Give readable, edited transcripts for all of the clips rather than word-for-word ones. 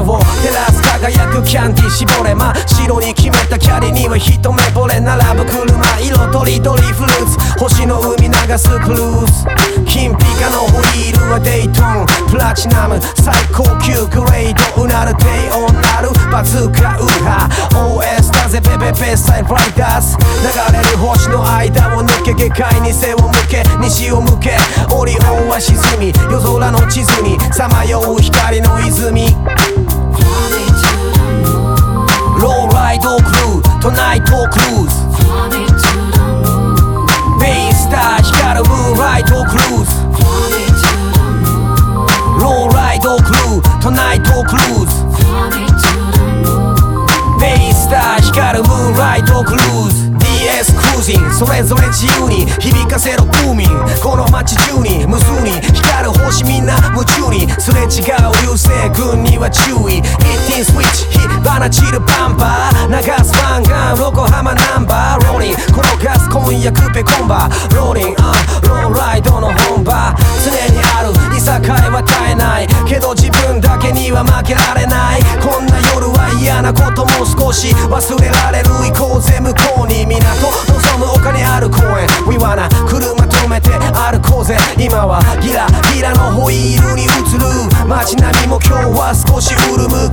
を照らす輝くキャンディー絞れ真っ白に決めたキャリには一目惚れ並ぶ車色とりどりフルーツ星の海流すクルーズ金ピカのホイールはデイトンプラチナム最高級グレードうなる低音なるバズーカウーハ OS だぜベベベサイライダーズ流れる星の間を抜け下界に背を向け西を向けオリオンは沈み夜空の地図にさまよう光の泉ローライドクルートナイトクルーズベイスター光るムーンライトクルーズローライドクルートナイトクルーズベイスター光るムーンライトクルーズDS クルージンそれぞれ自由に響かせろブーミンこの街中に無数に光る星みんな夢中にすれ違う流星群には注意 It is switch 火花散るバンパー流すファンガン横浜ナンバーローリン転がす今夜クペコンバローリンローライドの本場常にあるいさかいは絶えないけど自分だけには負けられないこんな夜は嫌なことも少し忘れられる行こうぜ向こうに港望むお金ある公園 We wanna 車止めて歩こうぜ今はギラギラのホイールに映る街並みも今日は少し潤む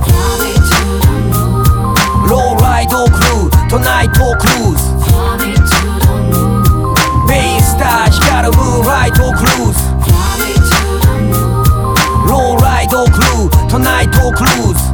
ローライドクルートナイトクルーズベイスター光るムーンライトクルーズローライドクルートナイトクルーズ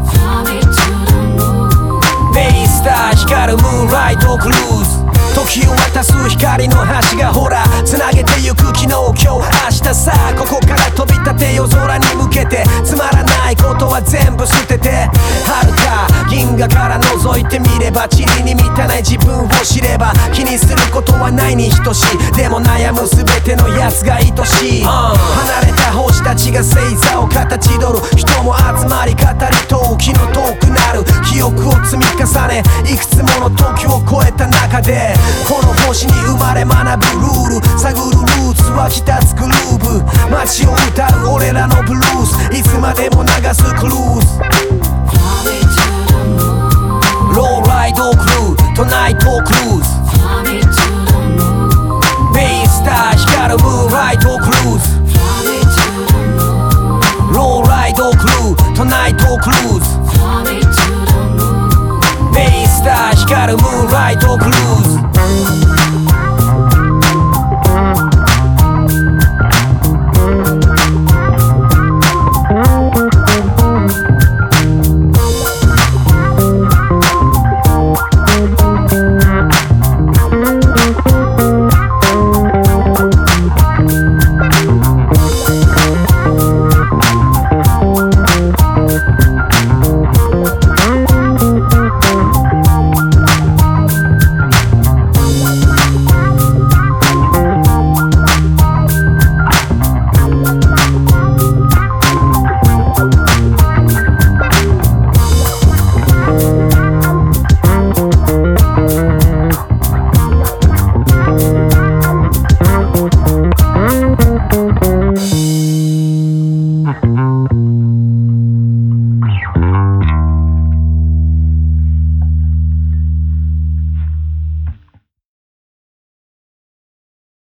ベイスター光るムーンライトクルーズ時を渡す光の橋がほら繋げてゆく昨日今日明日さあここから飛び立て夜空に向けてつまらないことは全部捨てて遥か銀河から覗いてみれば塵に満たない自分を知れば気にすることはないに等しいでも悩む全てのやつが愛しい、離れた星たちが星座を形取る人も集まり語りと気の遠くなる記憶を積み重ねいくつもの時を超えた中でこの星に生まれ学ぶルール探るルーツ湧き立つグルーブ街を歌う俺らのブルースいつまでも流すクルーズローライドクルートナイトクルーズベイスター光るムーンライトクルーズローライドクルートナイトクルーズベイスター光るムーンライトクルーズ Mm-hmm.